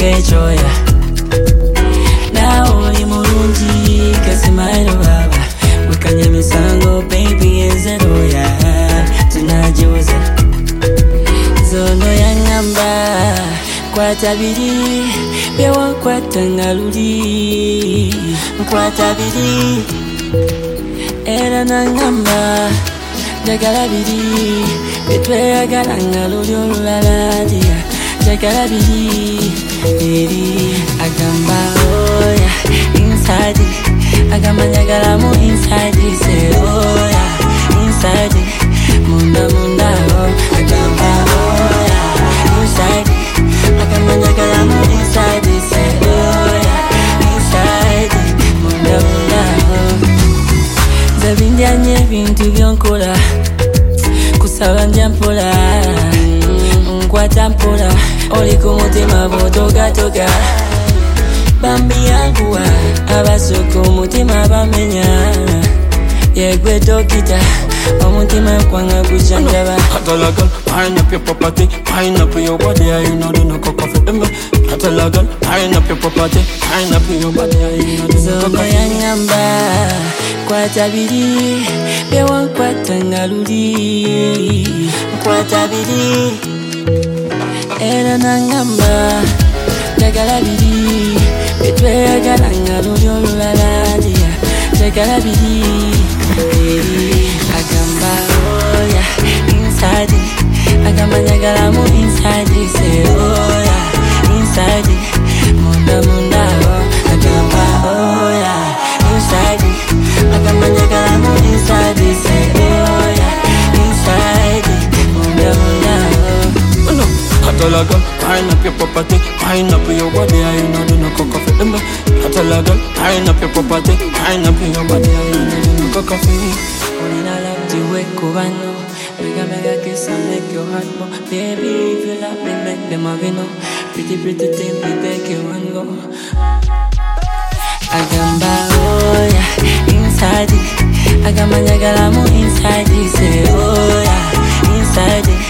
ngechoya nawo oli mulungi kasimairo baba wekanya misango baby enzeroya tunajoza zono yangamba kwata biri byewankwata nga luli nkwata biri era nangamba njagala biri betweyagala nga luli olulala njagala biri eri agamba oya inside agamba njagala mu inside say oya inside munda agamba oya inside agamba njagala mu inside say oya inside munda zabindyanye ebintu byonkola kusaba njampola nkwata mpola oli ku mutima bw'otogatoga bambi yanguwa abasooka omutima bamenya yegwe dokita omutima kwanga gujanjaba Catalagan, pine up your property, pine up your body, I know do no cock off them. Catalagan, pine up your property, pine up your body, I know do no cock off yangamba kwata biri byewankwata nga luli nkwata biri era nangamba njagala biri betweyagala nga luli olulala njagala biri agamba oya inside agamba njagala mu inside say oya inside munda agamba oya inside agamba njagala mu inside say oya inside munda Catalagan, pine up your property, pine up your body, I know do no cock off them. Catalagan, pine up your property, pine up your body, I know do no cock off Onina love the way Cubano. Mega kiss and make your heart go. Baby, if you love me, make them have no. Pretty thing, we take you and go. Agamba oya inside agamba njagala mu inside say oya inside